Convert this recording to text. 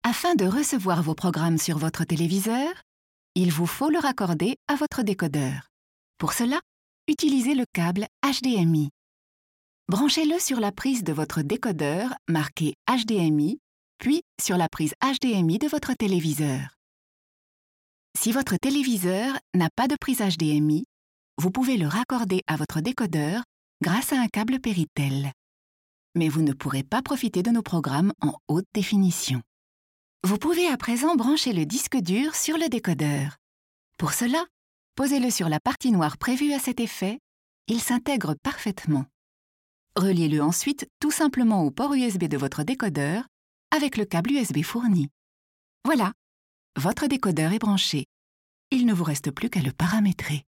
Afin de recevoir vos programmes sur votre téléviseur, il vous faut le raccorder à votre décodeur. Pour cela, utilisez le câble HDMI. Branchez-le sur la prise de votre décodeur marquée HDMI, puis sur la prise HDMI de votre téléviseur. Si votre téléviseur n'a pas de prise HDMI, vous pouvez le raccorder à votre décodeur grâce à un câble Péritel. Mais vous ne pourrez pas profiter de nos programmes en haute définition. Vous pouvez à présent brancher le disque dur sur le décodeur. Pour cela, posez-le sur la partie noire prévue à cet effet. Il s'intègre parfaitement. Reliez-le ensuite tout simplement au port USB de votre décodeur avec le câble USB fourni. Voilà, votre décodeur est branché. Il ne vous reste plus qu'à le paramétrer.